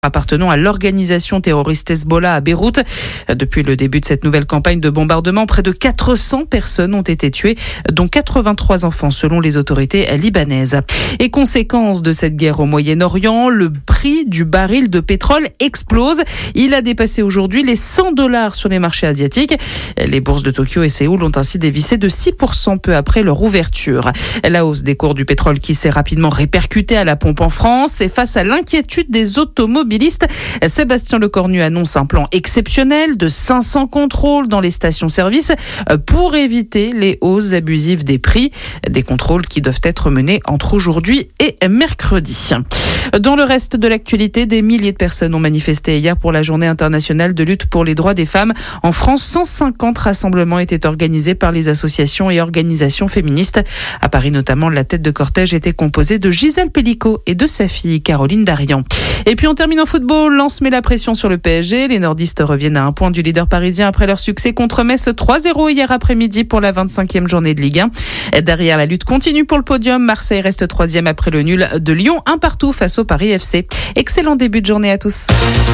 appartenant à l'organisation terroriste Hezbollah à Beyrouth. Depuis le début de cette nouvelle campagne de bombardement, près de 400 personnes ont été tuées, dont 83 enfants selon les autorités libanaises. Et conséquence de cette guerre au Moyen-Orient, le prix du baril de pétrole explose. Il a dépassé aujourd'hui les $100 sur les marchés asiatiques. Les bourses de Tokyo et Séoul ont ainsi dévissé de 6% peu après leur ouverture. La hausse des cours du pétrole qui s'est rapidement répercutée à la pompe en France et face à l'inquiétude des automobilistes, Sébastien Lecornu annonce un plan exceptionnel de 500 contrôles dans les stations-service pour éviter les hausses abusives des prix. Des contrôles qui doivent être menés entre aujourd'hui et mercredi. Dans le reste de l'actualité, des milliers de personnes ont manifesté hier pour la journée internationale de lutte pour les droits des femmes. En France, 150 rassemblements étaient organisés par les associations et organisations féministes. À Paris notamment, la tête de cortège était composée de Gisèle Pellicot et de sa fille Caroline Darian. Et puis on termine en football. Lens met la pression sur le PSG. Les nordistes reviennent à un point du leader parisien après leur succès contre Metz 3-0 hier après-midi pour la 25e journée de Ligue 1. Derrière, la lutte continue pour le podium. Marseille reste 3e après le nul de Lyon, 1-1 face au Paris FC. Excellent début de journée à tous.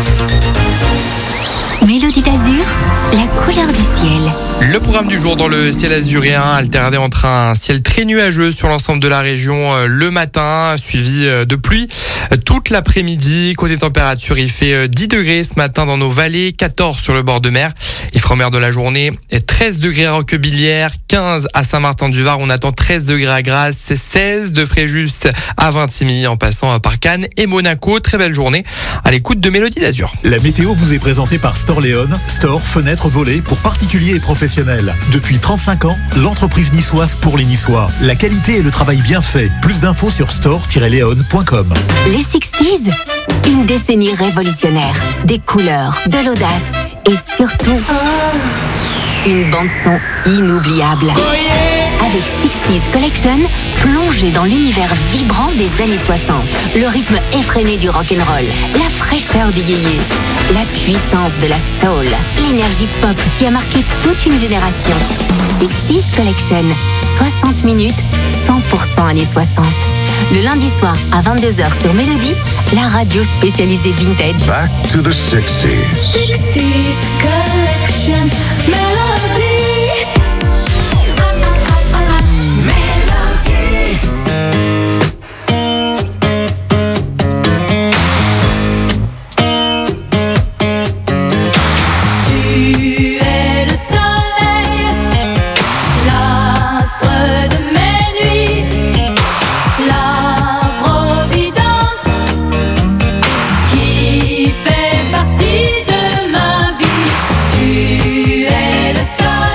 Mélodie d'Azur, la couleur du ciel. Le programme du jour dans le ciel azuréen, alterné entre un ciel très nuageux sur l'ensemble de la région le matin, suivi de pluie toute l'après-midi. Côté température, il fait 10 degrés ce matin dans nos vallées, 14 sur le bord de mer. Il fera en mer de la journée, 13 degrés à Roquebillière, 15 à Saint-Martin-du-Var. On attend 13 degrés à Grasse, 16 de Fréjus à Vintimille, en passant par Cannes et Monaco. Très belle journée à l'écoute de Mélodie d'Azur. La météo vous est présentée par Storléon, store, fenêtres, volets pour particuliers et professionnels. Depuis 35 ans, l'entreprise niçoise pour les Niçois. La qualité et le travail bien fait. Plus d'infos sur store-leon.com. Les 60s, une décennie révolutionnaire. Des couleurs, de l'audace et surtout une bande-son inoubliable. Avec 60s Collection, plongez dans l'univers vibrant des années 60. Le rythme effréné du rock'n'roll, la fraîcheur du yéyé, la puissance de la soul, l'énergie pop qui a marqué toute une génération. 60s Collection, 60 minutes, 100% années 60. Le lundi soir à 22h sur Mélodie, la radio spécialisée vintage. Back to the 60s. 60s Collection, Melody. Fait partie de ma vie, tu es le soleil.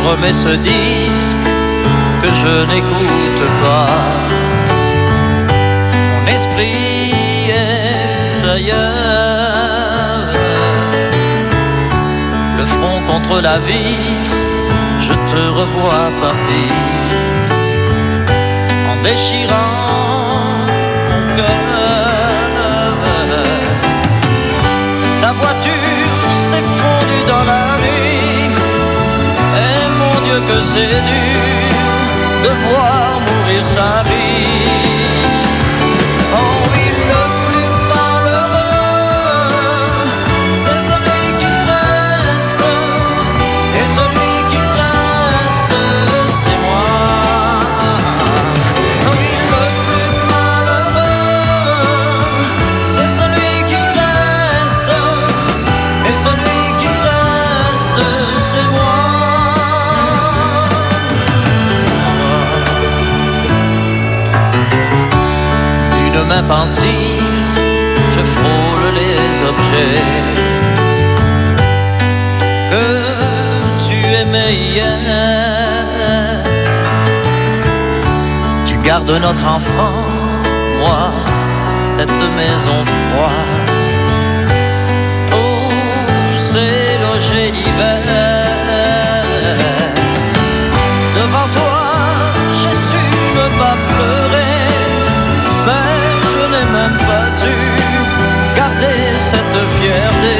remets ce disque que je n'écoute pas. Mon esprit est ailleurs, le front contre la vitre, je te revois partir en déchirant mon cœur. Ta voiture s'est fondue dans la nuit, et mon Dieu que c'est dur de voir mourir sa vie. Oh oui, le plus malheureux, c'est celui qui reste, et celui qui reste, c'est moi. Oui, le plus malheureux, c'est celui qui reste, et celui qui reste, c'est moi. D'une main pensive, je frôle les objets que tu aimais hier. Tu gardes notre enfant, moi, cette maison froide. Oh, c'est logé l'hiver. Devant toi, j'ai su ne pas pleurer, mais je n'ai même pas su garder cette fierté.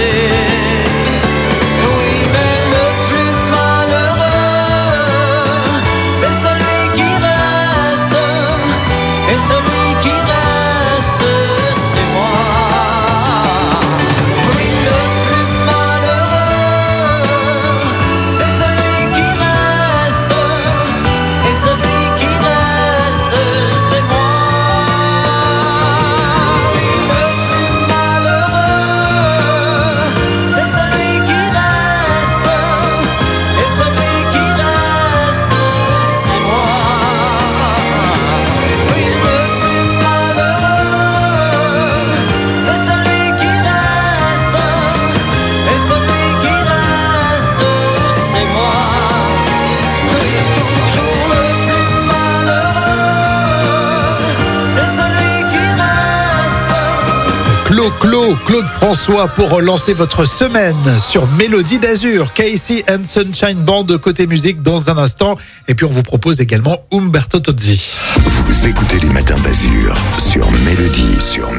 Oui, mais le plus malheureux, c'est celui qui reste, et celui qui reste, c'est moi. Oui, le plus malheureux, c'est celui qui reste, et celui qui reste, c'est moi. Claude François pour lancer votre semaine sur Mélodie d'Azur. Casey and Sunshine Band côté musique dans un instant. Et puis on vous propose également Umberto Tozzi. Vous écoutez les matins d'Azur sur Mélodie.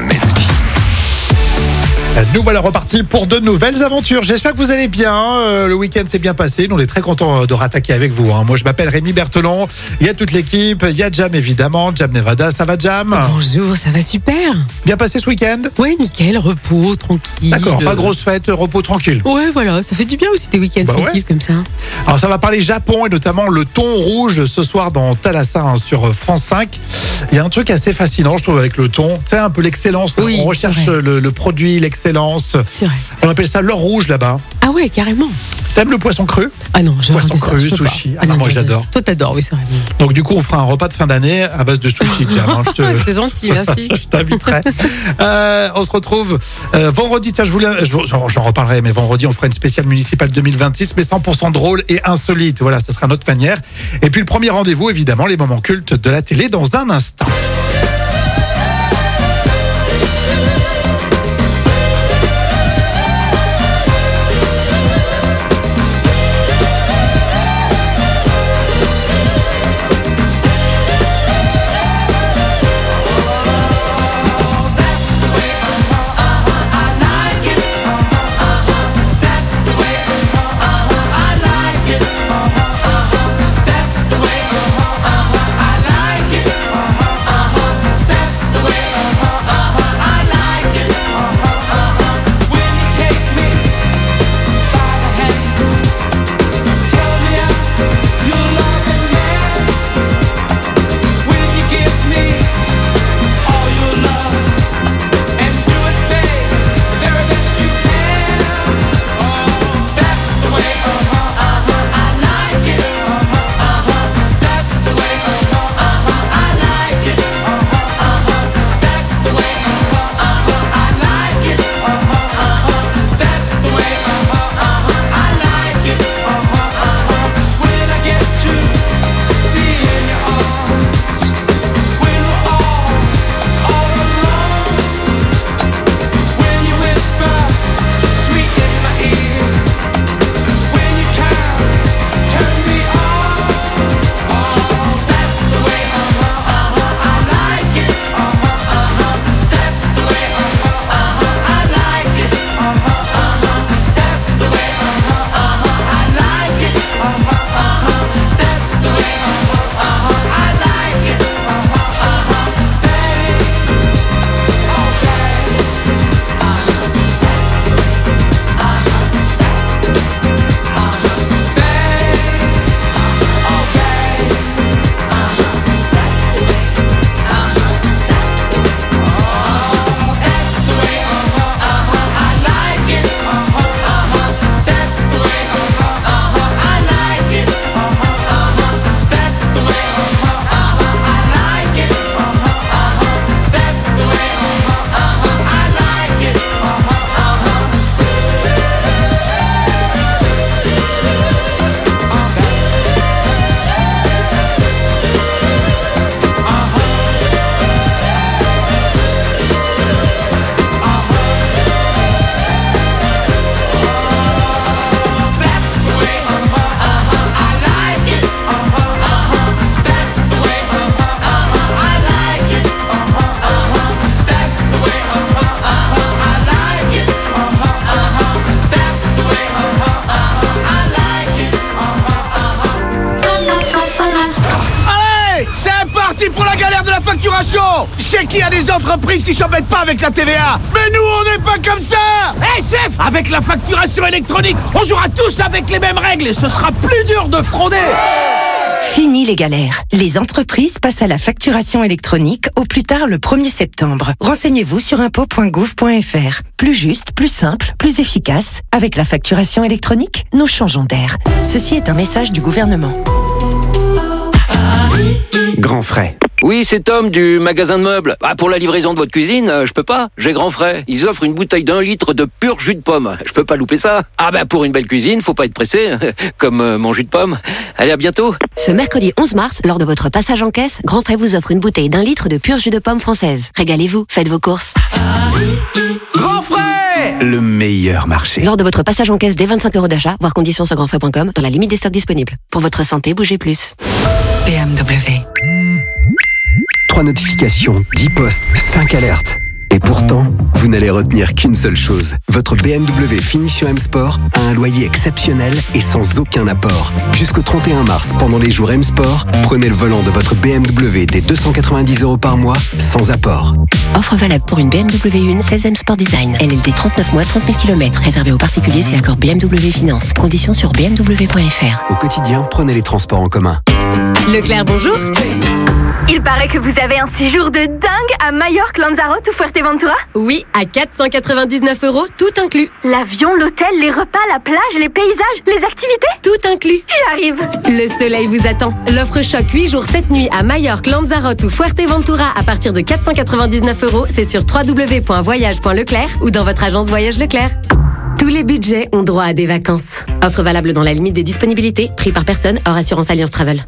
Nous voilà repartis pour de nouvelles aventures. J'espère que vous allez bien. Le week-end s'est bien passé. Nous, on est très contents de rattaquer avec vous. Moi, je m'appelle Rémi Berthelon. Il y a toute l'équipe. Il y a Jam, évidemment. Jam Nevada. Ça va, Jam? Bonjour, ça va super. Bien passé ce week-end? Ouais, nickel, repos, tranquille. D'accord, pas grosse fête, repos tranquille. Ouais, voilà, ça fait du bien aussi des week-ends tranquilles comme ça. Alors, ça va parler Japon et notamment le thon rouge ce soir dans Thalassa sur France 5. Il y a un truc assez fascinant, je trouve, avec le thon. Tu sais, un peu l'excellence. Oui, on recherche le produit, l'excellence. C'est vrai. On appelle ça l'or rouge là-bas. Ah ouais, carrément. T'aimes le poisson cru? Ah non, j'adore. Poisson cru, sushi. Ah non, moi j'adore. Toi t'adores, oui, c'est vrai. Donc du coup, on fera un repas de fin d'année à base de sushi. C'est gentil, merci. Je t'inviterai. On se retrouve vendredi. Tiens, j'en reparlerai, mais vendredi, on fera une spéciale municipale 2026, mais 100% drôle et insolite. Voilà, ce sera notre manière. Et puis le premier rendez-vous, évidemment, les moments cultes de la télé dans un instant. C'est qu'il y a des entreprises qui s'embêtent pas avec la TVA. Mais nous, on n'est pas comme ça. Hé chef, avec la facturation électronique, on jouera tous avec les mêmes règles et ce sera plus dur de frauder. Fini les galères. Les entreprises passent à la facturation électronique au plus tard le 1er septembre. Renseignez-vous sur impôts.gouv.fr. Plus juste, plus simple, plus efficace. Avec la facturation électronique, nous changeons d'air. Ceci est un message du gouvernement. Grand frais. Oui, c'est Tom du magasin de meubles. Pour la livraison de votre cuisine, je peux pas. J'ai Grand frais. Ils offrent une bouteille d'1 litre de pur jus de pomme. Je peux pas louper ça. Pour une belle cuisine, faut pas être pressé. Comme mon jus de pomme. Allez, à bientôt. Ce mercredi 11 mars, lors de votre passage en caisse, Grand frais vous offre une bouteille d'1 litre de pur jus de pomme française. Régalez-vous, faites vos courses. Grand frais, le meilleur marché. Lors de votre passage en caisse dès 25 € d'achat, voir conditions sur grandfrais.com, dans la limite des stocks disponibles. Pour votre santé, bougez plus. BMW. 3 notifications, 10 posts, 5 alertes. Et pourtant, vous n'allez retenir qu'une seule chose. Votre BMW Finition M Sport a un loyer exceptionnel et sans aucun apport. Jusqu'au 31 mars, pendant les jours M Sport, prenez le volant de votre BMW dès 290 € par mois, sans apport. Offre valable pour une BMW 1 16e Sport Design. LLD 39 mois, 30 000 km. Réservé aux particuliers si accord BMW Finance. Conditions sur bmw.fr. Au quotidien, prenez les transports en commun. Leclerc, bonjour. Il paraît que vous avez un séjour de dingue à Majorque, Lanzarote ou Fuerteventura. Oui, à 499 €, tout inclus. L'avion, l'hôtel, les repas, la plage, les paysages, les activités. Tout inclus. J'arrive. Le soleil vous attend. L'offre choc 8 jours 7 nuits à Majorque, Lanzarote ou Fuerteventura à partir de 499 €. C'est sur www.voyage.leclerc ou dans votre agence Voyage Leclerc. Tous les budgets ont droit à des vacances. Offre valable dans la limite des disponibilités. Prix par personne, hors assurance Alliance Travel.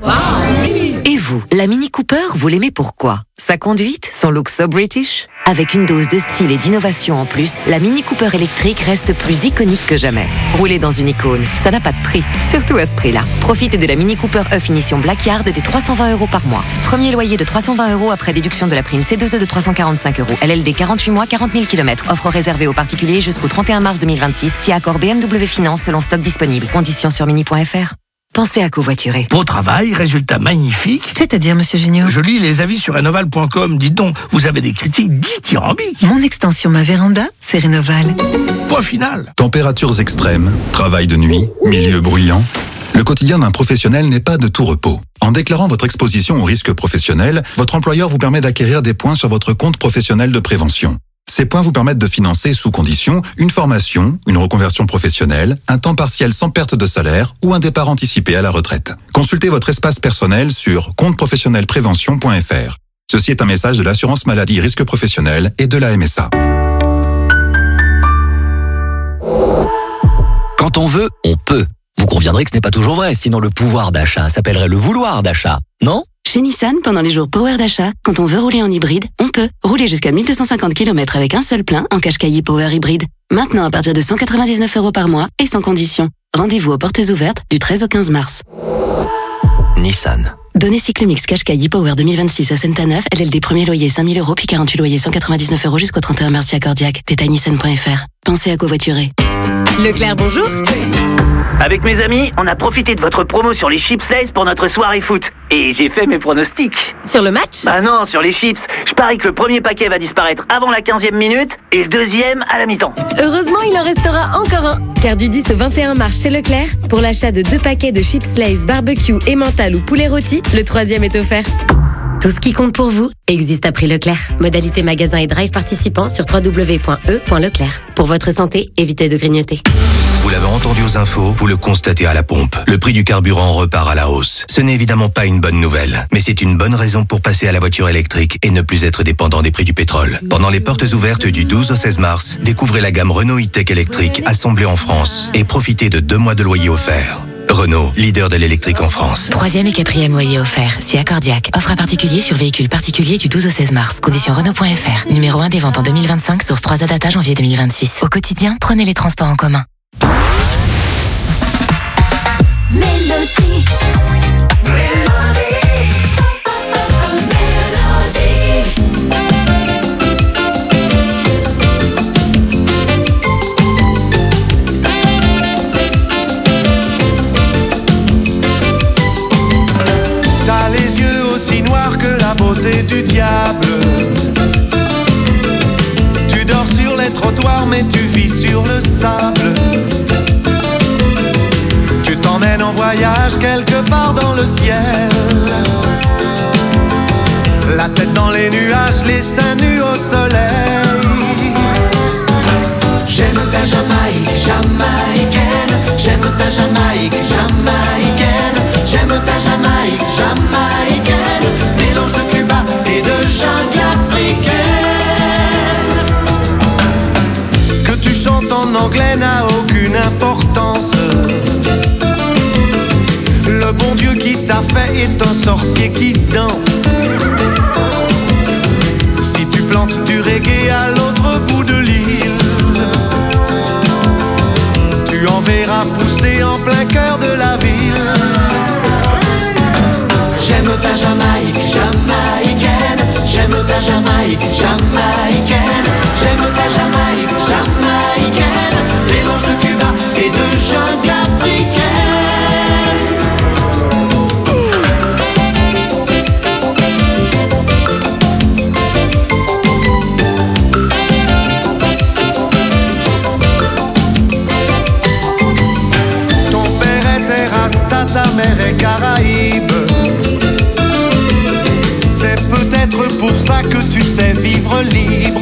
Et vous, la Mini Cooper, vous l'aimez pourquoi? Sa conduite, son look so British? Avec une dose de style et d'innovation en plus, la Mini Cooper électrique reste plus iconique que jamais. Rouler dans une icône, ça n'a pas de prix, surtout à ce prix-là. Profitez de la Mini Cooper E Finition Black Yard des 320 € par mois. Premier loyer de 320 € après déduction de la prime C2E de 345 €. LLD 48 mois, 40 000 km. Offre réservée aux particuliers jusqu'au 31 mars 2026. Si accord BMW Finance selon stock disponible. Conditions sur mini.fr. Pensez à covoiturer. Beau travail, résultat magnifique. C'est-à-dire, monsieur Junior? Je lis les avis sur Renoval.com. Dites donc, vous avez des critiques dithyrambiques. Mon extension, ma véranda, c'est Rénoval. Point final. Températures extrêmes, travail de nuit, milieu bruyant. Le quotidien d'un professionnel n'est pas de tout repos. En déclarant votre exposition au risque professionnel, votre employeur vous permet d'acquérir des points sur votre compte professionnel de prévention. Ces points vous permettent de financer, sous condition, une formation, une reconversion professionnelle, un temps partiel sans perte de salaire ou un départ anticipé à la retraite. Consultez votre espace personnel sur compteprofessionnelprévention.fr. Ceci est un message de l'assurance maladie risque professionnel et de la MSA. Quand on veut, on peut. Vous conviendrez que ce n'est pas toujours vrai, sinon le pouvoir d'achat s'appellerait le vouloir d'achat, non ? Chez Nissan, pendant les jours Power d'achat, quand on veut rouler en hybride, on peut. Rouler jusqu'à 1250 km avec un seul plein en Qashqai Power Hybride. Maintenant à partir de 199 € par mois et sans condition. Rendez-vous aux portes ouvertes du 13 au 15 mars. Nissan. Données Cyclomix Qashqai Power 2026 à Saint-Aneuf, LLD premier loyer 5 000 € puis 48 loyers 199 € jusqu'au 31 mars si accordiaque. Détail nissan.fr. Pensez à covoiturer. Leclerc, bonjour. Avec mes amis, on a profité de votre promo sur les chips Lay's pour notre soirée foot. Et j'ai fait mes pronostics. Sur le match? Bah non, sur les chips. Je parie que le premier paquet va disparaître avant la 15e minute et le deuxième à la mi-temps. Heureusement, il en restera encore un. Car du 10 au 21 mars chez Leclerc, pour l'achat de 2 paquets de chips Lay's barbecue, emmental ou poulet rôti, le 3e est offert. Tout ce qui compte pour vous existe à prix Leclerc. Modalité magasin et drive participants sur www.e.leclerc. Pour votre santé, évitez de grignoter. Vous l'avez entendu aux infos, vous le constatez à la pompe. Le prix du carburant repart à la hausse. Ce n'est évidemment pas une bonne nouvelle, mais c'est une bonne raison pour passer à la voiture électrique et ne plus être dépendant des prix du pétrole. Pendant les portes ouvertes du 12 au 16 mars, découvrez la gamme Renault e-Tech électrique assemblée en France et profitez de 2 mois de loyer offert. Renault, leader de l'électrique en France. 3e et 4e loyer offert, si accordiaque. Offre à particulier sur véhicules particuliers du 12 au 16 mars. Conditions Renault.fr. Numéro 1 des ventes en 2025, source 3 à data janvier 2026. Au quotidien, prenez les transports en commun. Mélodie. T'as les yeux aussi noirs que la beauté du diable. voyage quelque part dans le ciel. La tête dans les nuages, les seins nus au soleil. J'aime ta Jamaïque, jamaïcaine. J'aime ta Jamaïque, jamaïcaine. J'aime ta Jamaïque, jamaïcaine. Mélange de Cuba et de jungle africaine. Que tu chantes en anglais n'a aucune importance. Le bon Dieu qui t'a fait est un sorcier qui danse. Si tu plantes du reggae à l'autre bout de l'île, tu en verras pousser en plein cœur de la ville. J'aime ta Jamaïque, jamaïcaine. J'aime ta Jamaïque, jamaïcaine. J'aime ta Jamaïque, jamaïcaine. Mélange de Cuba et de jungle africaine. Ta mère est Caraïbe. C'est peut-être pour ça que tu sais vivre libre.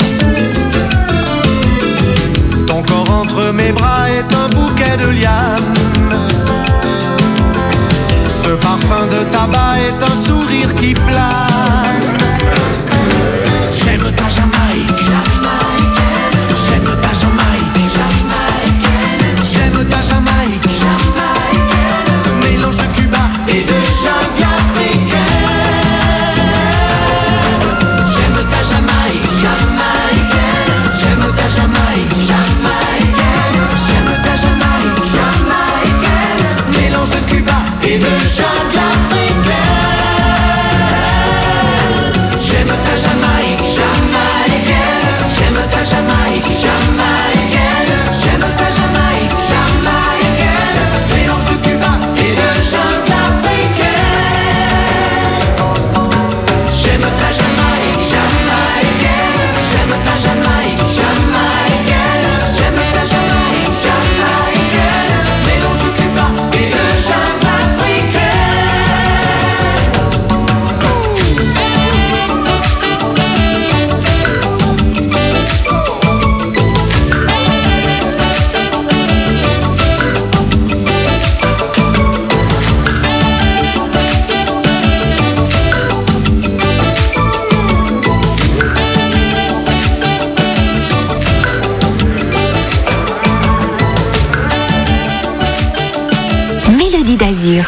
Ton corps entre mes bras est un bouquet de lianes. Ce parfum de tabac est un sourire qui plane. J'aime ta Jamaïque, jamaïcaine. J'aime ta Jamaïque, jamaïcaine. J'aime ta Jamaïque, jamaïcaine. Mélange de Cuba et de jungle africaine. J'aime ta Jamaïque, jamaïcaine. J'aime ta Jamaïque, jamaïcaine. J'aime ta Jamaïque, jamaïcaine. Mélange de Cuba et de jungle africaine. J'aime ta Jamaïque, jamaïcaine. J'aime ta Jamaïque, jamaïcaine. J'aime ta Jamaïque, jamaïcaine. Mélange de Cuba et de jungle africaine. J'aime ta Jamaïque, jamaïcaine. J'aime ta Jamaïque, jamaïcaine. J'aime ta Jamaïque, jamaïcaine. Mélange de Cuba et de jungle africaine. Mélodie d'Azur.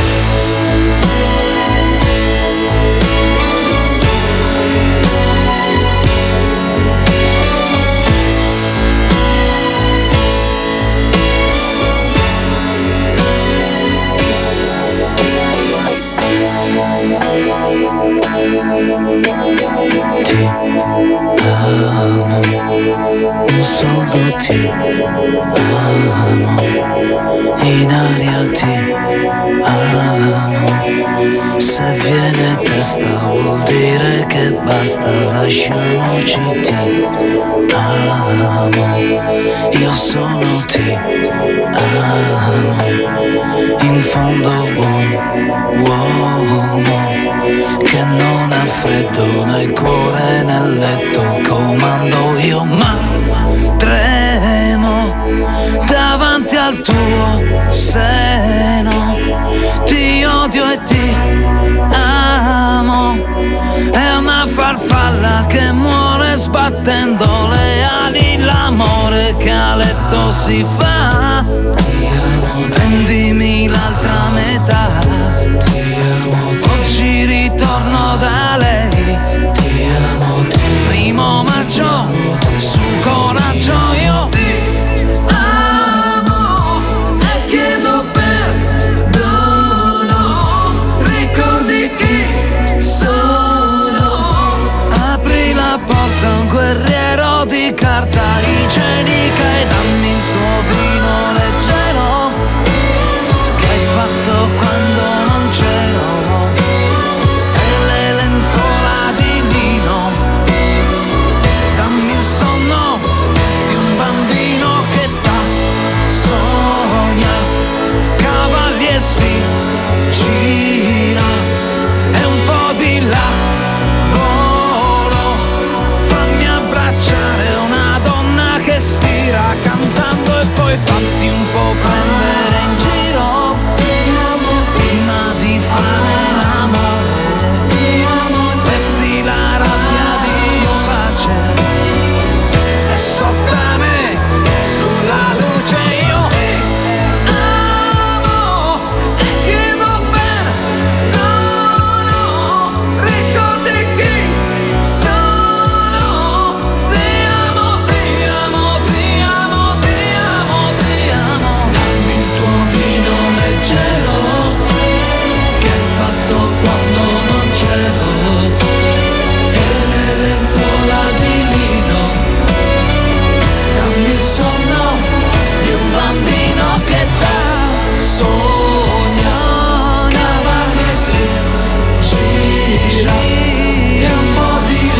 Solo ti amo, in aria ti amo. Se viene testa vuol dire che basta, lasciamoci ti amo. Io sono ti amo, in fondo un uomo che non ha freddo nel cuore nel letto, comando io ma tremo davanti al tuo seno, ti odio e ti amo, è una farfalla che muore sbattendo le ali, l'amore che a letto si fa, prendimi l'altra metà, oggi ritorno da lei, primo maggio, su coraggio io ti amo e chiedo perdono, ricordi chi sono, apri la porta un guerriero di carta igienica e dammi il tuo vino, le po' prendere in giro prima di fare l'amore. Vesti la rabbia di pace e sotto a me sulla luce io amo e chiedo bene. No, no, ricordi chi sono. Ti amo, ti amo, ti amo, ti amo, ti amo. Dammi il tuo vino leggero che hai fatto quando non c'ero e le lenzuola di lino. Dammi il sonno di un bambino che da sogna cavalli si gira e un po' di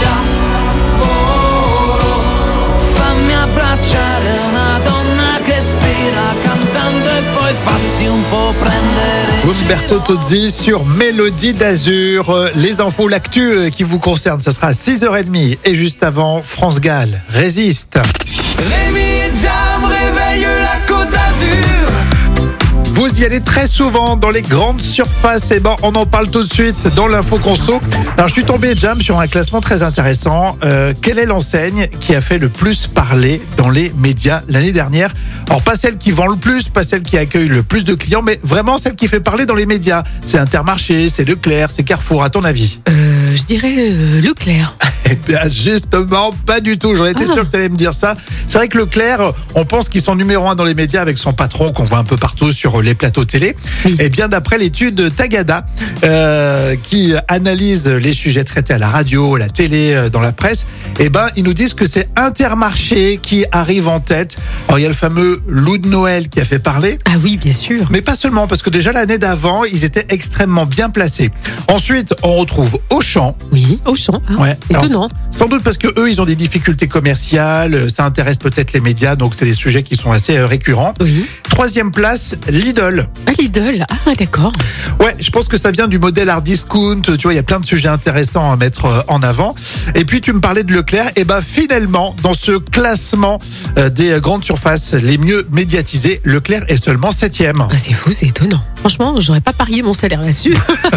lavoro. Fammi abbracciare una donna che stira cantando e poi fatti un po' prendere. Umberto Tozzi sur Mélodie d'Azur. Les infos, l'actu qui vous concerne, ça sera à 6h30. Et juste avant, France Gall résiste. Rémi et Jam réveille la Côte d'Azur. Vous y allez très souvent dans les grandes surfaces. Et ben, on en parle tout de suite dans l'info conso. Alors, je suis tombé, Jam, sur un classement très intéressant. Quelle est l'enseigne qui a fait le plus parler dans les médias l'année dernière? Alors, pas celle qui vend le plus, pas celle qui accueille le plus de clients, mais vraiment celle qui fait parler dans les médias. C'est Intermarché, c'est Leclerc, c'est Carrefour. À ton avis? Je dirais Leclerc. Eh bien, justement, pas du tout. J'aurais été sûr que tu allais me dire ça. C'est vrai que Leclerc, on pense qu'ils sont numéro 1 dans les médias avec son patron qu'on voit un peu partout sur les plateaux télé. Oui. Et bien, d'après l'étude Tagada, qui analyse les sujets traités à la radio, à la télé, dans la presse, eh ben, ils nous disent que c'est Intermarché qui arrive en tête. Alors, il y a le fameux loup de Noël qui a fait parler. Ah oui, bien sûr. Mais pas seulement, parce que déjà l'année d'avant, ils étaient extrêmement bien placés. Ensuite, on retrouve Auchan. Oui, Auchan. Ah, Ouais. étonnant. Alors, sans doute parce que eux, ils ont des difficultés commerciales, ça intéresse peut-être les médias, donc c'est des sujets qui sont assez récurrents. Oui. Troisième place, Lidl. Ah, Lidl. Ah, d'accord. Ouais, je pense que ça vient du modèle hard discount. Tu vois, il y a plein de sujets intéressants à mettre en avant. Et puis, tu me parlais de Leclerc. Et ben, finalement, dans ce classement des grandes surfaces les mieux médiatisées, Leclerc est seulement 7e. Ah, c'est fou, c'est étonnant. Franchement, j'aurais pas parié mon salaire là-dessus.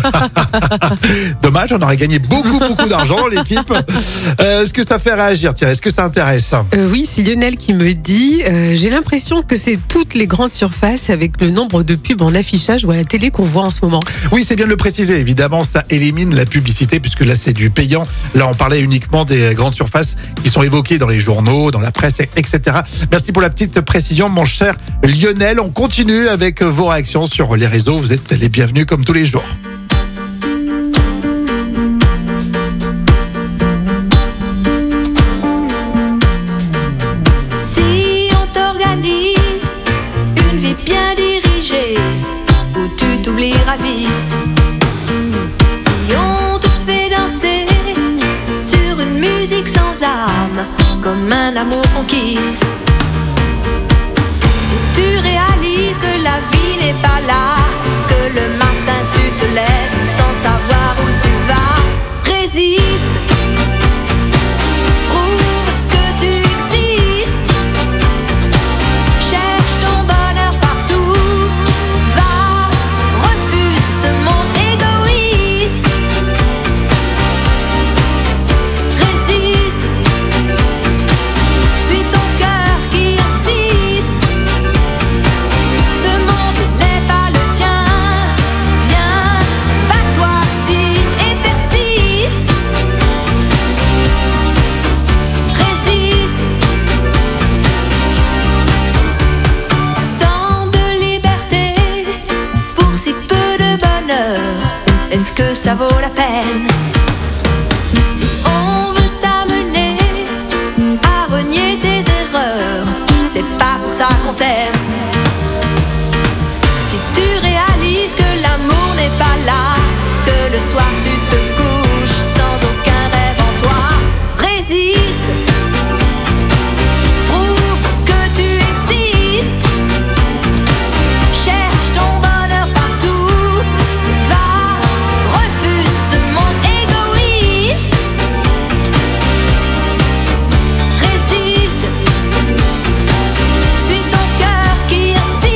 Dommage, on aurait gagné beaucoup d'argent dans l'équipe. Est-ce que ça fait réagir? Tiens, est-ce que ça intéresse? Oui, c'est Lionel qui me dit j'ai l'impression que c'est toutes les grandes surfaces avec le nombre de pubs en affichage ou à la télé qu'on voit en ce moment. Oui, c'est bien de le préciser. Évidemment, ça élimine la publicité puisque là, c'est du payant. Là, on parlait uniquement des grandes surfaces qui sont évoquées dans les journaux, dans la presse, etc. Merci pour la petite précision, mon cher Lionel. On continue avec vos réactions sur les réseaux. Vous êtes les bienvenus comme tous les jours. Si on t'organise une vie bien dirigée, où tu t'oublieras vite. Si on te fait danser sur une musique sans âme, comme un amour qu'on quitte. Si tu réalises que la vie n'est pas là, que le matin tu te lèves sans savoir où tu vas, résiste. Prouve que tu existes. Cherche ton bonheur partout. Va, refuse ce monde égoïste. Résiste. Suis ton cœur qui insiste. Ce monde n'est pas le tien. Viens, bats-toi si et persiste. Résiste. Tant de liberté pour si peu de bonheur. Est-ce que ça vaut la peine? Si on veut t'amener à renier tes erreurs, c'est pas pour ça qu'on t'aime. Si tu réalises que l'amour n'est pas là, que le soir tu te couches sans aucun rêve en toi, résiste. Prouve que tu existes. Cherche ton bonheur partout. Va, refuse ce monde égoïste. Résiste. Suis ton cœur qui insiste.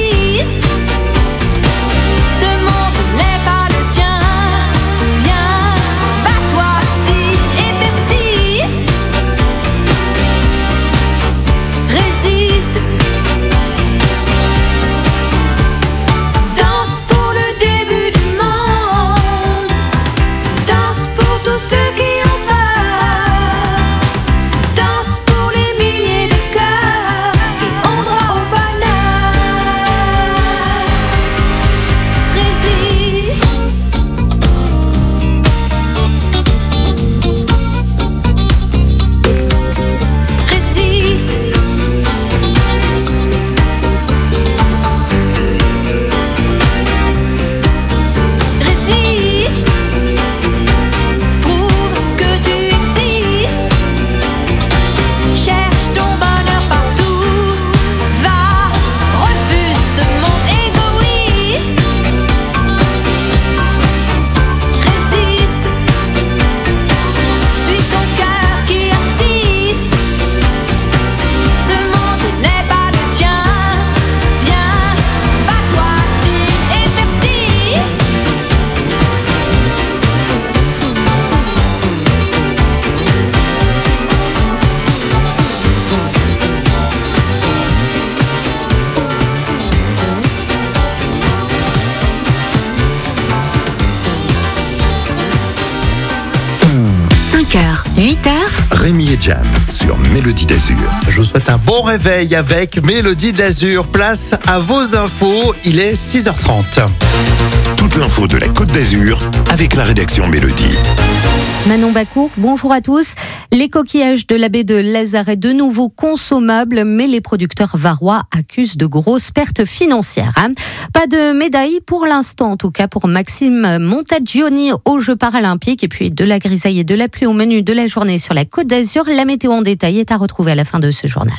5h, 8h. Rémi et Jam sur Mélodie d'Azur. Je vous souhaite un bon réveil avec Mélodie d'Azur. Place à vos infos, il est 6h30. Toute l'info de la Côte d'Azur avec la rédaction Mélodie. Manon Bacour, bonjour à tous. Les coquillages de la baie de Lazaret de nouveau consommables, mais les producteurs varois accusent de grosses pertes financières. Pas de médaille pour l'instant, en tout cas pour Maxime Montagioni aux Jeux paralympiques. Et puis de la grisaille et de la pluie au menu de la journée sur la Côte d'Azur. La météo en détail est à retrouver à la fin de ce journal.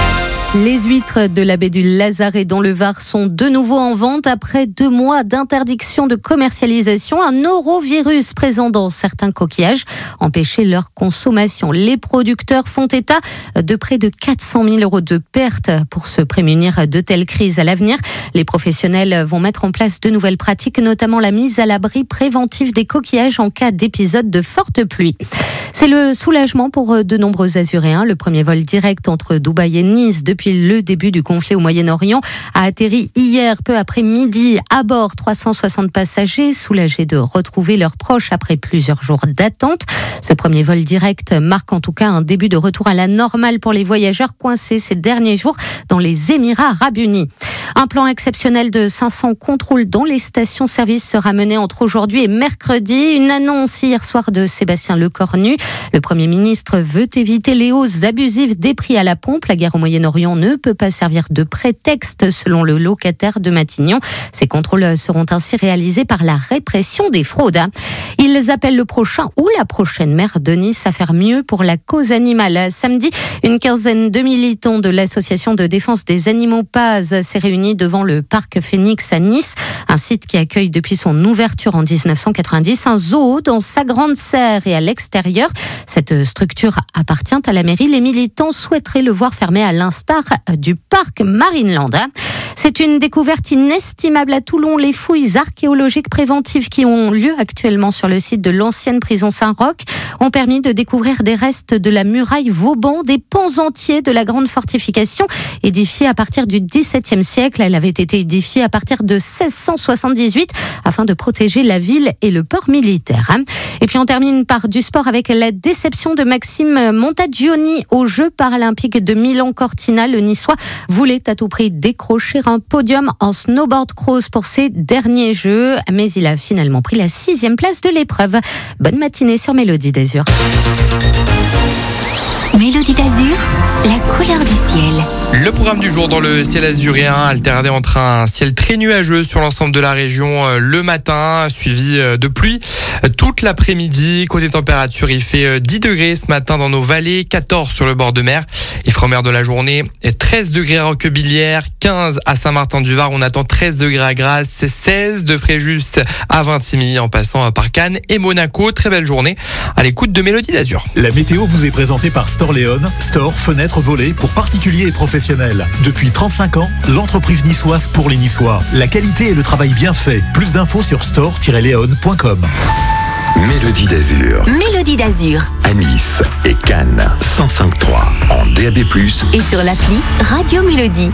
Les huîtres de la baie du Lazaret dans le Var sont de nouveau en vente après 2 mois d'interdiction de commercialisation. Un norovirus présent dans certains coquillages empêchait leur consommation. Les producteurs font état de près de 400 000 € de pertes pour se prémunir de telles crises à l'avenir. Les professionnels vont mettre en place de nouvelles pratiques, notamment la mise à l'abri préventive des coquillages en cas d'épisode de forte pluie. C'est le soulagement pour de nombreux Azuréens. Le premier vol direct entre Dubaï et Nice depuis le début du conflit au Moyen-Orient a atterri hier peu après midi. À bord, 360 passagers soulagés de retrouver leurs proches après plusieurs jours d'attente. Ce premier vol direct marque en tout cas un début de retour à la normale pour les voyageurs coincés ces derniers jours dans les Émirats arabes unis. Un plan exceptionnel de 500 contrôles dans les stations-service sera mené entre aujourd'hui et mercredi. Une annonce hier soir de Sébastien Lecornu. Le Premier ministre veut éviter les hausses abusives des prix à la pompe. La guerre au Moyen-Orient ne peut pas servir de prétexte selon le locataire de Matignon. Ces contrôles seront ainsi réalisés par la répression des fraudes. Ils appellent le prochain ou la prochaine maire de Nice à faire mieux pour la cause animale. Samedi, une quinzaine de militants de l'association de défense des animaux Paz s'est réunie devant le parc Phoenix à Nice, un site qui accueille depuis son ouverture en 1990 un zoo dans sa grande serre et à l'extérieur. Cette structure appartient à la mairie. Les militants souhaiteraient le voir fermé à l'instar du parc Marineland. C'est une découverte inestimable à Toulon. Les fouilles archéologiques préventives qui ont lieu actuellement sur le site de l'ancienne prison Saint-Roch ont permis de découvrir des restes de la muraille Vauban, des pans entiers de la grande fortification édifiée à partir du XVIIe siècle. Elle avait été édifiée à partir de 1678 afin de protéger la ville et le port militaire. Et puis on termine par du sport avec la déception de Maxime Montagioni aux Jeux paralympiques de Milan-Cortina. Le Niçois voulait à tout prix décrocher un podium en snowboard cross pour ses derniers Jeux, mais il a finalement pris la 6e place de l'épreuve. Bonne matinée sur Mélodie d'Azur. Mélodie d'Azur, la couleur du ciel. Le programme du jour dans le ciel azuréen, alterné entre un ciel très nuageux sur l'ensemble de la région le matin, suivi de pluie toute l'après-midi. Côté température, il fait 10 degrés ce matin dans nos vallées, 14 sur le bord de mer. Il fera mer de la journée, 13 degrés à Roquebillière, 15 à Saint-Martin-du-Var. On attend 13 degrés à Grasse, 16 de Fréjus à Vintimille en passant par Cannes et Monaco. Très belle journée à l'écoute de Mélodie d'Azur. La météo vous est présentée par Storléon, store, fenêtres, volets pour particuliers et professionnels. Depuis 35 ans, l'entreprise niçoise pour les Niçois. La qualité et le travail bien fait. Plus d'infos sur store-leon.com. Mélodie d'Azur. Mélodie d'Azur. À Nice et Cannes, 105.3 en DAB+. Et sur l'appli Radio Mélodie.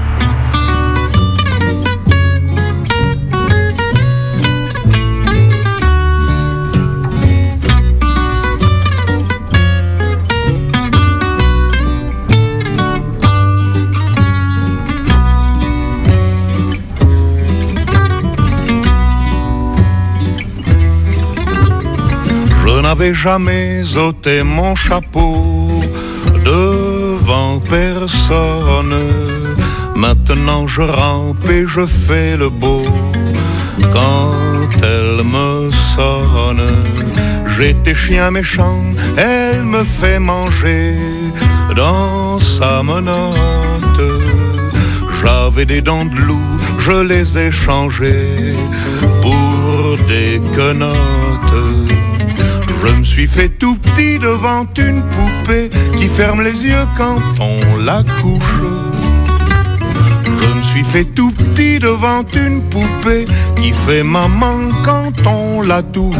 Je n'avais jamais ôté mon chapeau devant personne. Maintenant je rampe et je fais le beau quand elle me sonne. J'étais chien méchant, elle me fait manger dans sa menotte. J'avais des dents de loup, je les ai changées pour des quenottes. Je me suis fait tout petit devant une poupée qui ferme les yeux quand on la couche. Je me suis fait tout petit devant une poupée qui fait maman quand on la touche.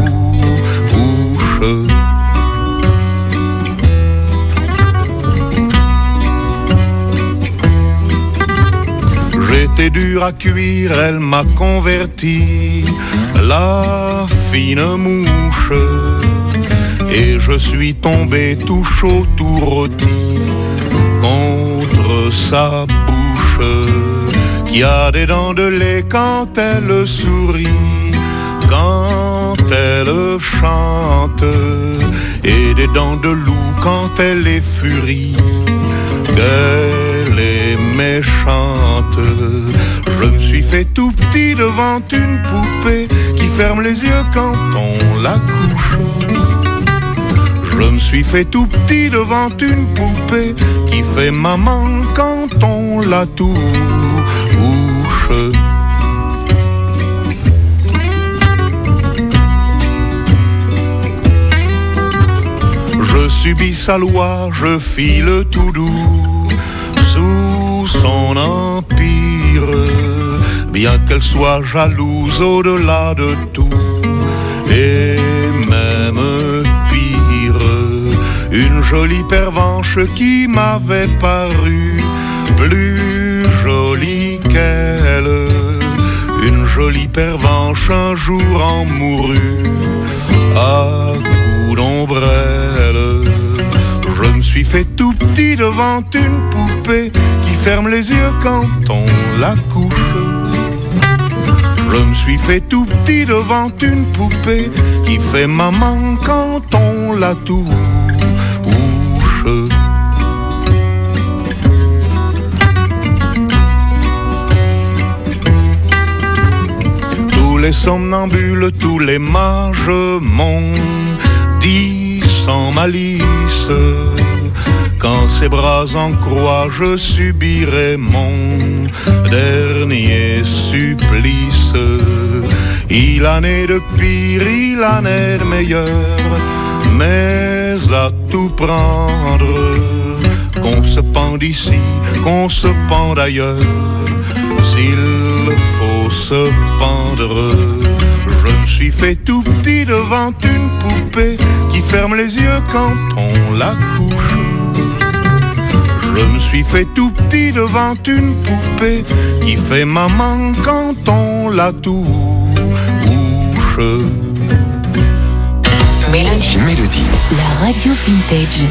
J'étais dur à cuire, elle m'a converti, la fine mouche. Et je suis tombé tout chaud, tout rôti contre sa bouche qui a des dents de lait quand elle sourit, quand elle chante, et des dents de loup quand elle est furie, qu'elle est méchante. Je me suis fait tout petit devant une poupée qui ferme les yeux quand on la couche. Je me suis fait tout petit devant une poupée qui fait maman quand on la touche. Je subis sa loi, je file tout doux sous son empire, bien qu'elle soit jalouse au-delà de tout, et même pire, une jolie pervenche qui m'avait paru plus jolie qu'elle, une jolie pervenche un jour en mourut à coups d'ombrelle. Je me suis fait tout petit devant une poupée qui ferme les yeux quand on la couche. Je me suis fait tout petit devant une poupée qui fait maman quand on la touche. Tous les somnambules, tous les mages m'ont dit sans malice, quand ses bras en croix je subirai mon dernier supplice. Il en est de pire, il en est de meilleur, mais à tout prendre, qu'on se pende ici, qu'on se pende ailleurs, s'il faut se pendre. Je me suis fait tout petit devant une poupée qui ferme les yeux quand on la couche. Je me suis fait tout petit devant une poupée qui fait maman quand on la touche. Mélodie. La radio vintage.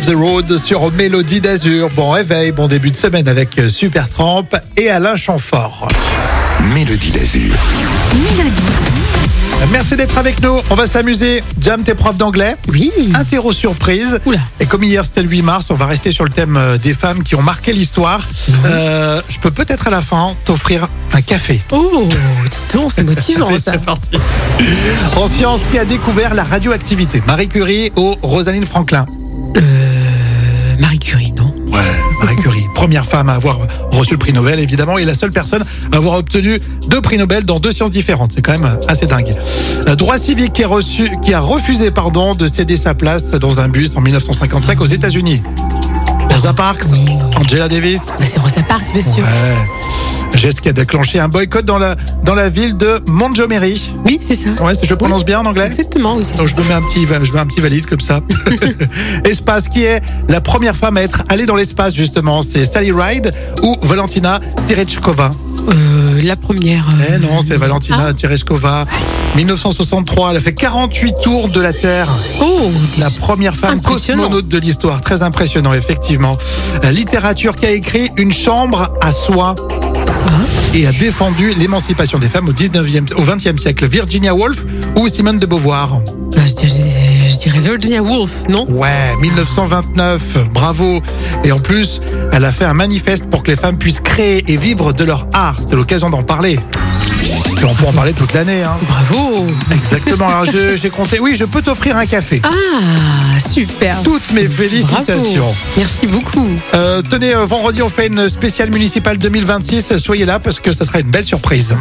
the Road sur Mélodie d'Azur. Bon réveil, bon début de semaine avec Supertramp et Alain Chamfort. Mélodie d'Azur. Merci d'être avec nous. On va s'amuser. Jam, t'es prof d'anglais? Oui. Interro surprise. Oula. Et comme hier c'était le 8 mars, on va rester sur le thème des femmes qui ont marqué l'histoire. Je peux peut-être à la fin t'offrir un café. Oh, dis donc, c'est motivant Allez, ça. c'est parti. En sciences, qui a découvert la radioactivité? Marie Curie ou Rosalind Franklin? Marie Curie, non? Ouais, Marie Curie, première femme à avoir reçu le prix Nobel, évidemment, et la seule personne à avoir obtenu 2 prix Nobel dans 2 sciences différentes. C'est quand même assez dingue. Droit civique qui a refusé de céder sa place dans un bus en 1955 aux États-Unis. Rosa Parks, Angela Davis. C'est Rosa Parks, bien sûr. Ouais. Geste qui a déclenché un boycott dans la ville de Montgomery. Oui, c'est ça. Ouais, je prononce bien en anglais. Exactement, oui. Donc je me mets un petit valide comme ça. Espace, qui est la première femme à être allée dans l'espace justement? C'est Sally Ride ou Valentina Tereshkova? La première. Non, c'est Valentina Tereshkova. 1963, elle a fait 48 tours de la Terre. Oh, la première femme cosmonaute de l'histoire. Très impressionnant, effectivement. Littérature, qui a écrit Une chambre à soi et a défendu l'émancipation des femmes au 20e siècle. Virginia Woolf ou Simone de Beauvoir? Je dirais Virginia Woolf, non? Ouais, 1929, bravo. Et en plus, elle a fait un manifeste pour que les femmes puissent créer et vivre de leur art. C'était l'occasion d'en parler. Et on peut en parler toute l'année. Hein. Bravo. Exactement. Alors j'ai compté. Oui, je peux t'offrir un café. Ah, super. Toutes mes félicitations. Bravo. Merci beaucoup. Tenez, vendredi, on fait une spéciale municipale 2026. Soyez là parce que ça sera une belle surprise.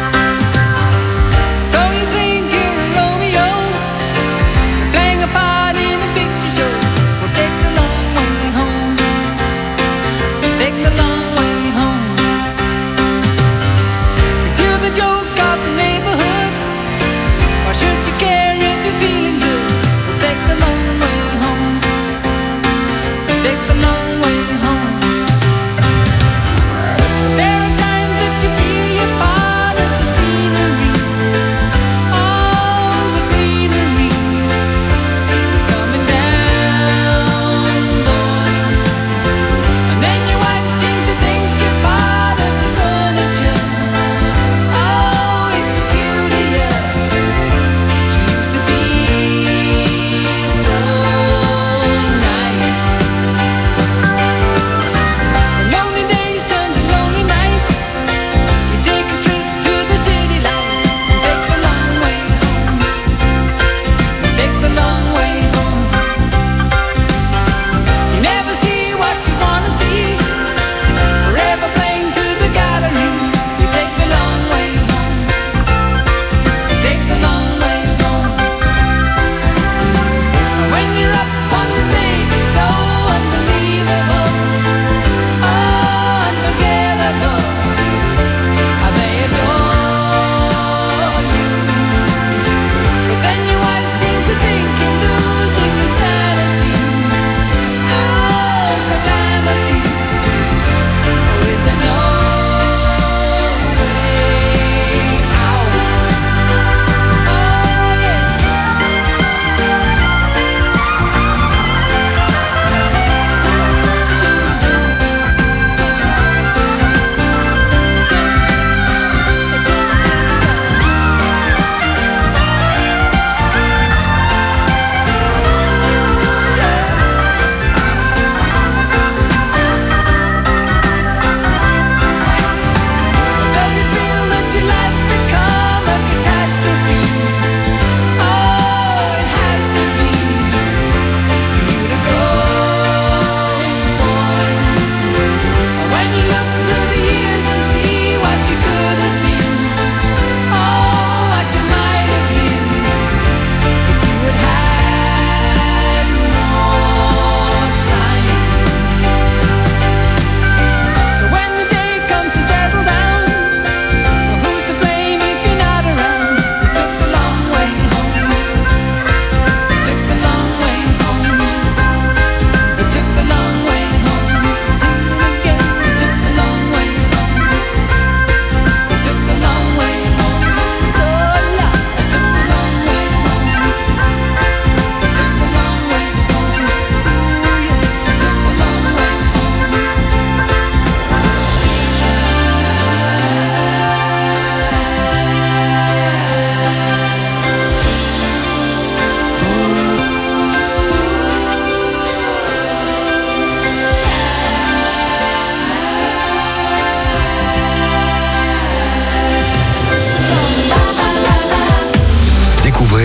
So you think you're Romeo, playing a part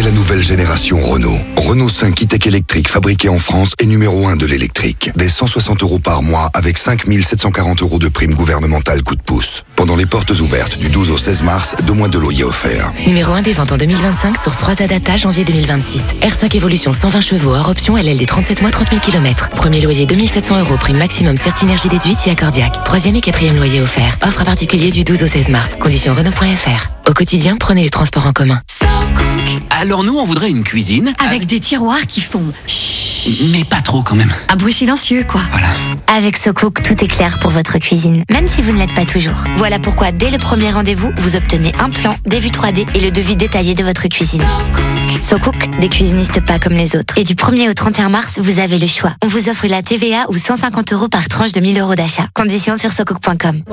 la nouvelle génération Renault. Renault 5 e-tech électrique fabriqué en France et numéro 1 de l'électrique. Dès 160 € par mois avec 5 740 € de prime gouvernementale coup de pouce. Pendant les portes ouvertes du 12 au 16 mars, 2 mois de loyer offerts. Numéro 1 des ventes en 2025, source 3A data, janvier 2026. R5 Evolution 120 chevaux, hors option, LLD 37 mois, 30 000 km. Premier loyer 2700 €, prime maximum Certinergie déduite si accordiaque. Troisième et quatrième loyer offert. Offre à particulier du 12 au 16 mars. Conditions Renault.fr. Au quotidien, prenez les transports en commun. Alors nous, on voudrait une cuisine avec des tiroirs qui font chut. Mais pas trop quand même. Un bruit silencieux, quoi. Voilà. Avec SoCook, tout est clair pour votre cuisine, même si vous ne l'êtes pas toujours. Voilà pourquoi, dès le premier rendez-vous, vous obtenez un plan, des vues 3D et le devis détaillé de votre cuisine. SoCook, des cuisinistes pas comme les autres. Et du 1er au 31 mars, vous avez le choix. On vous offre la TVA ou 150 € par tranche de 1 000 € d'achat. Conditions sur SoCook.com.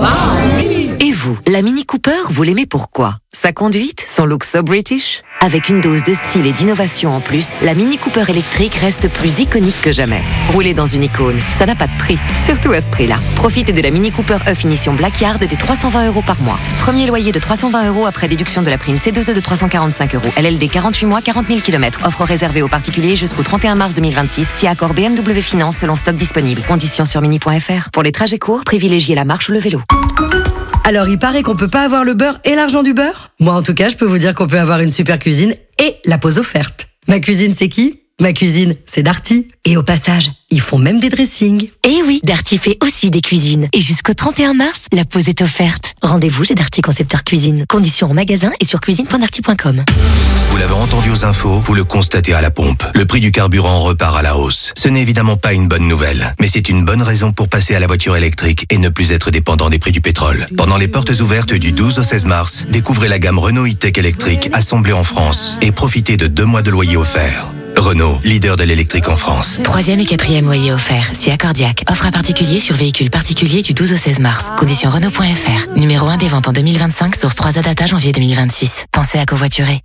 Et vous, la Mini Cooper, vous l'aimez pourquoi? Sa conduite, son look so British? Avec une dose de style et d'innovation en plus, la Mini Cooper électrique reste plus iconique que jamais. Rouler dans une icône, ça n'a pas de prix, surtout à ce prix-là. Profitez de la Mini Cooper E Finition Black Yard des 320 € par mois. Premier loyer de 320 € après déduction de la prime C2E de 345 €. LLD 48 mois, 40 000 km. Offre réservée aux particuliers jusqu'au 31 mars 2026. Si accord BMW Finance selon stock disponible. Conditions sur mini.fr. Pour les trajets courts, privilégiez la marche ou le vélo. Alors, il paraît qu'on peut pas avoir le beurre et l'argent du beurre. Moi, en tout cas, je peux vous dire qu'on peut avoir une super cuisine et la pause offerte. Ma cuisine, c'est qui? Ma cuisine, c'est Darty. Et au passage, ils font même des dressings. Eh oui, Darty fait aussi des cuisines. Et jusqu'au 31 mars, la pause est offerte. Rendez-vous chez Darty Concepteur Cuisine. Conditions en magasin et sur cuisine.darty.com. Vous l'avez entendu aux infos, vous le constatez à la pompe. Le prix du carburant repart à la hausse. Ce n'est évidemment pas une bonne nouvelle, mais c'est une bonne raison pour passer à la voiture électrique et ne plus être dépendant des prix du pétrole. Pendant les portes ouvertes du 12 au 16 mars, découvrez la gamme Renault e-tech électrique assemblée en France et profitez de 2 mois de loyer offert. Renault, leader de l'électrique en France. Troisième et quatrième loyer offert, si accordiaque. Offre à particulier sur véhicule particulier du 12 au 16 mars. Conditions Renault.fr. Numéro 1 des ventes en 2025, source 3A data, janvier 2026. Pensez à covoiturer.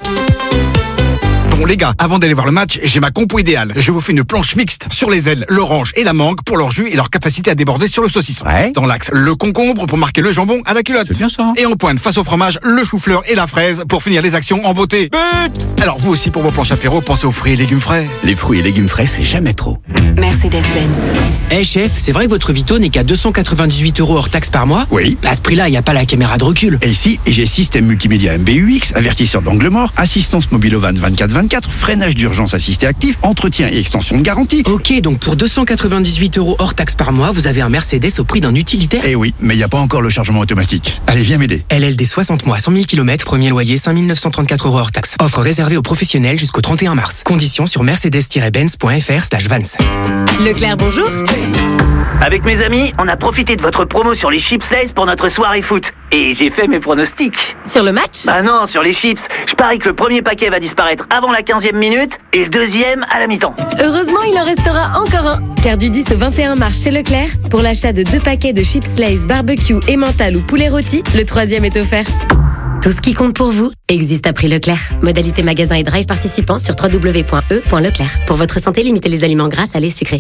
Bon les gars, avant d'aller voir le match, j'ai ma compo idéale. Je vous fais une planche mixte sur les ailes, l'orange et la mangue pour leur jus et leur capacité à déborder sur le saucisson. Ouais. Dans l'axe, le concombre pour marquer le jambon à la culotte. C'est bien ça. Et en pointe, face au fromage, le chou-fleur et la fraise pour finir les actions en beauté. But. Alors vous aussi pour vos planches apéro, pensez aux fruits et légumes frais. Les fruits et légumes frais, c'est jamais trop. Mercedes-Benz. Eh chef, c'est vrai que votre Vito n'est qu'à 298 € hors taxe par mois? Oui. À ce prix-là, il n'y a pas la caméra de recul. Et ici, j'ai système multimédia MBUX, avertisseur d'angle mort, assistance mobile au van 24/24, freinage d'urgence assisté actif, entretien et extension de garantie. Ok, donc pour 298 € hors taxe par mois, vous avez un Mercedes au prix d'un utilitaire? Eh oui, mais il n'y a pas encore le chargement automatique. Allez, viens m'aider. LLD 60 mois, 100 000 km, premier loyer 5 934 € hors taxe. Offre réservée aux professionnels jusqu'au 31 mars. Conditions sur mercedes-benz.fr/vans. Leclerc, bonjour. Avec mes amis, on a profité de votre promo sur les chips Lays pour notre soirée foot. Et j'ai fait mes pronostics. Sur le match? Bah non, sur les chips. Je parie que le premier paquet va disparaître avant la 15e minute et le deuxième à la mi-temps. Heureusement, il en restera encore un. Car du 10 au 21 mars chez Leclerc, pour l'achat de 2 paquets de chips Lays barbecue, emmental ou poulet rôti, le troisième est offert. Tout ce qui compte pour vous existe à prix Leclerc. Modalité magasin et drive participants sur www.e.leclerc. Pour votre santé, limitez les aliments gras, salés, sucrés.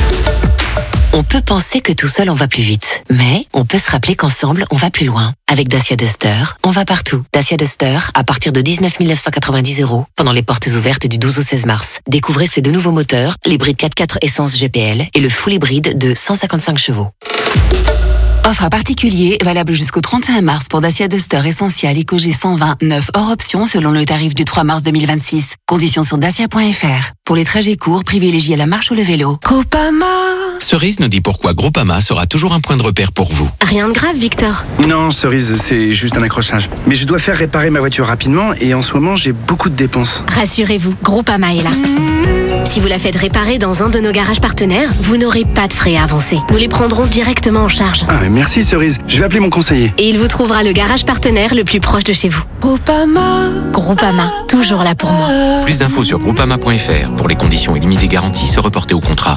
On peut penser que tout seul on va plus vite, mais on peut se rappeler qu'ensemble on va plus loin. Avec Dacia Duster, on va partout. Dacia Duster, à partir de 19 990 € pendant les portes ouvertes du 12 au 16 mars. Découvrez ces 2 nouveaux moteurs, l'hybride 4x4 essence GPL et le full hybride de 155 chevaux. Offre à particulier valable jusqu'au 31 mars pour Dacia Duster Essential EcoG 129 hors option selon le tarif du 3 mars 2026. Conditions sur dacia.fr. Pour les trajets courts, privilégiez la marche ou le vélo. Groupama. Cerise nous dit pourquoi Groupama sera toujours un point de repère pour vous. Rien de grave, Victor. Non, Cerise, c'est juste un accrochage. Mais je dois faire réparer ma voiture rapidement et en ce moment, j'ai beaucoup de dépenses. Rassurez-vous, Groupama est là. Si vous la faites réparer dans un de nos garages partenaires, vous n'aurez pas de frais à avancer. Nous les prendrons directement en charge. Ah, merci Cerise. Je vais appeler mon conseiller. Et il vous trouvera le garage partenaire le plus proche de chez vous. Groupama, toujours là pour moi. Plus d'infos sur groupama.fr. Pour les conditions et limites des garanties, se reporter au contrat.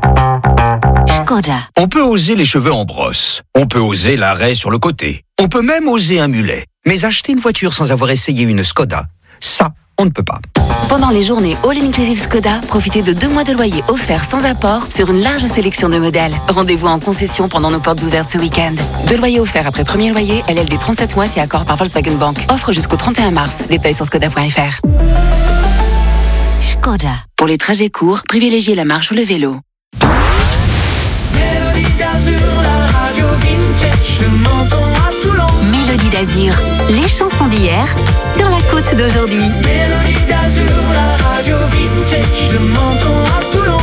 Skoda. On peut oser les cheveux en brosse. On peut oser l'arrêt sur le côté. On peut même oser un mulet. Mais acheter une voiture sans avoir essayé une Skoda, ça, on ne peut pas. Pendant les journées All Inclusive Skoda, profitez de 2 mois de loyer offerts sans apport sur une large sélection de modèles. Rendez-vous en concession pendant nos portes ouvertes ce week-end. 2 loyers offerts après premier loyer, LLD 37 mois si accord par Volkswagen Bank. Offre jusqu'au 31 mars. Détails sur skoda.fr. Skoda. Pour les trajets courts, privilégiez la marche ou le vélo. Mélodie d'Azur, les chansons d'hier sur la côte d'aujourd'hui. Mélodie d'Azur, la radio vintage de Menton à Toulon.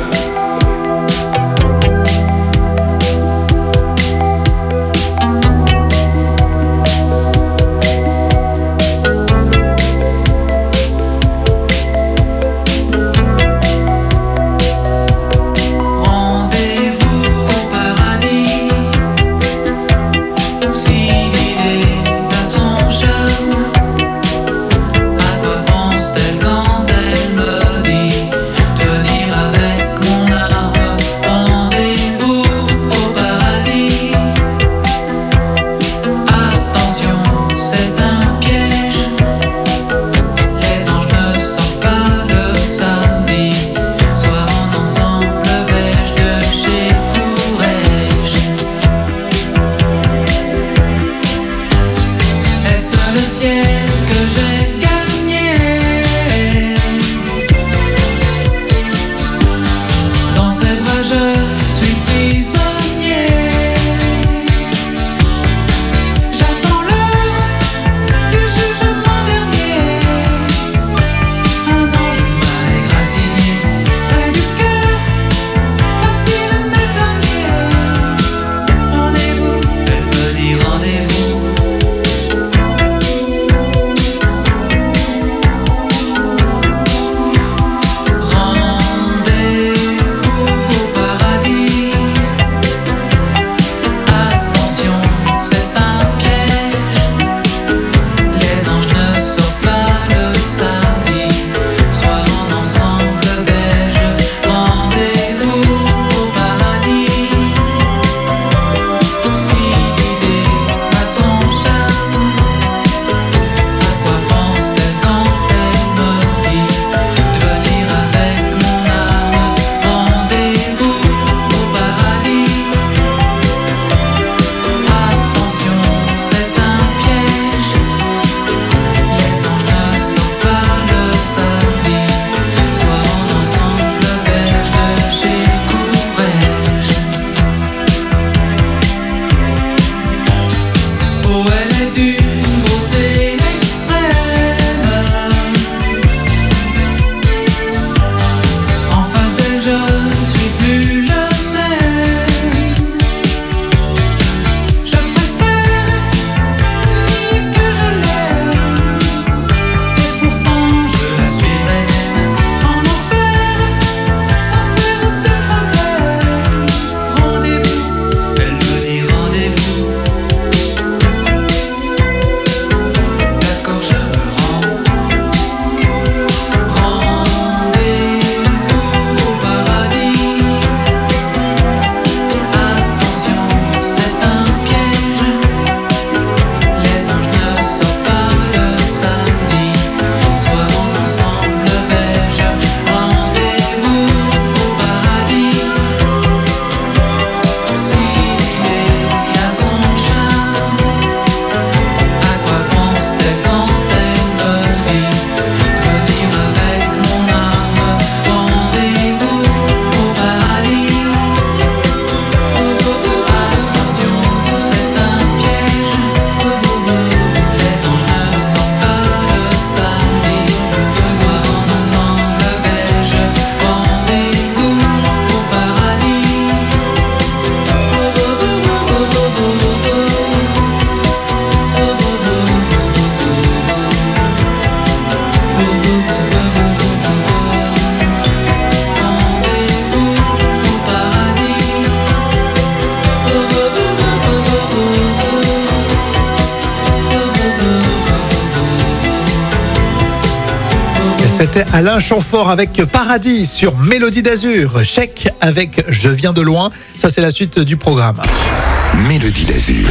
C'était Alain Chamfort avec Paradis sur Mélodie d'Azur. Chèque avec Je viens de loin. Ça, c'est la suite du programme. Mélodie d'Azur.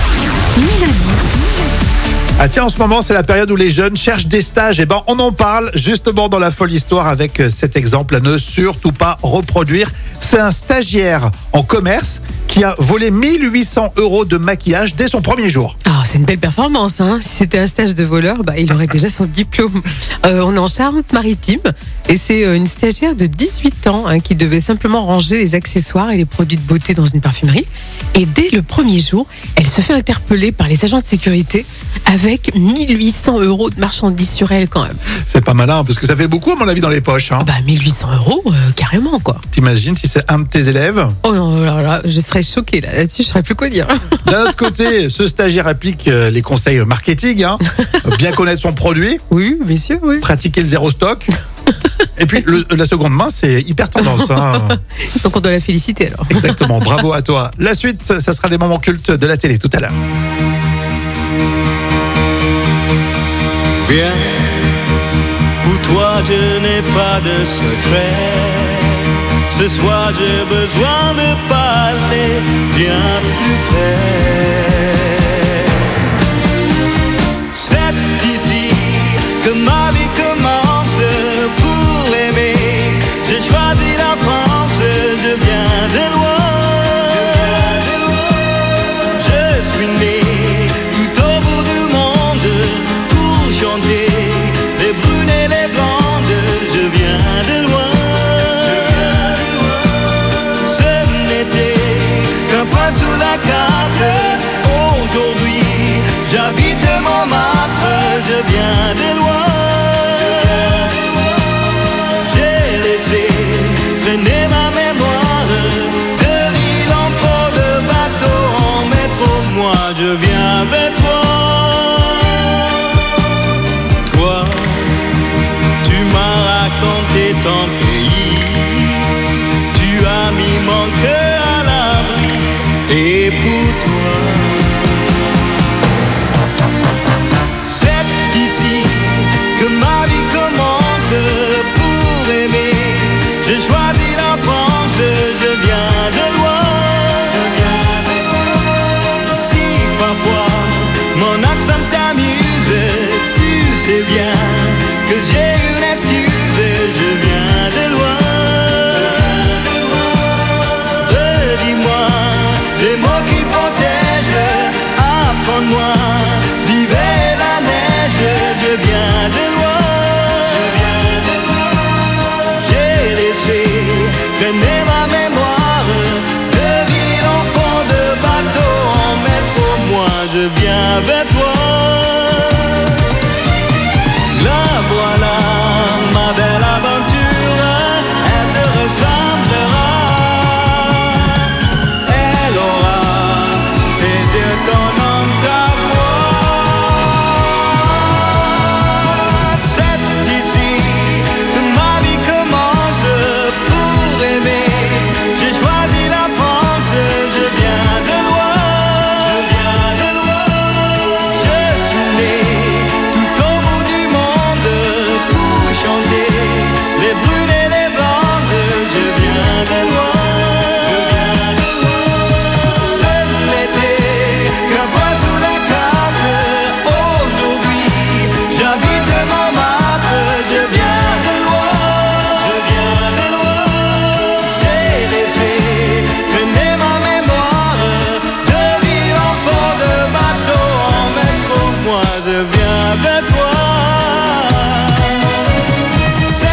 Ah tiens, en ce moment, c'est la période où les jeunes cherchent des stages. Et ben, on en parle justement dans la folle histoire avec cet exemple à ne surtout pas reproduire. C'est un stagiaire en commerce qui a volé 1 800 € de maquillage dès son premier jour. Ah c'est une belle performance. Hein. Si c'était un stage de voleur, il aurait déjà son diplôme. On est en Charente-Maritime et c'est une stagiaire de 18 ans qui devait simplement ranger les accessoires et les produits de beauté dans une parfumerie. Et dès le premier jour, elle se fait interpeller par les agents de sécurité avec 1800 € de marchandises sur elle quand même. C'est pas malin, parce que ça fait beaucoup à mon avis dans les poches. 1800 €, carrément quoi. T'imagines si c'est un de tes élèves? Oh non, là, je serais choquée là-dessus, je saurais plus quoi dire. D'un autre côté, ce stagiaire applique les conseils marketing, bien connaître son produit. Oui, bien sûr, oui. Pratiquer le zéro stock. Et puis la seconde main, c'est hyper tendance. Donc on doit la féliciter alors. Exactement, bravo à toi. La suite, ça sera des moments cultes de la télé tout à l'heure. Bien, pour toi je n'ai pas de secret. Ce soir j'ai besoin de parler bien plus près. C'est ici que ma vie commence. Pour aimer, j'ai choisi la France. Je viens de loin. Je suis né tout au bout du monde pour chanter les brunes et les blondes. Je viens de loin. Ce n'était qu'un pas sous la carte. Aujourd'hui, j'habite Montmartre. Je viens de loin. J'ai laissé traîner ma mémoire. De ville en port, de bateau en métro. Moi, je viens vers toi. Toi, tu m'as raconté ton pays. Tu as mis mon cœur à l'abri. Et pour toi, c'est ici que ma vie commence. Pour aimer, j'ai choisi la France. Je viens de loin. Si parfois mon accent t'amuse, tu sais bien que j'ai une excuse. Je viens de loin. Redis-moi les mots qui protègent. Apprends-moi l'hiver et la neige. Je viens de loin. J'ai laissé traîner ma mémoire. De ville en pont, de bateau en métro. Moi je viens vers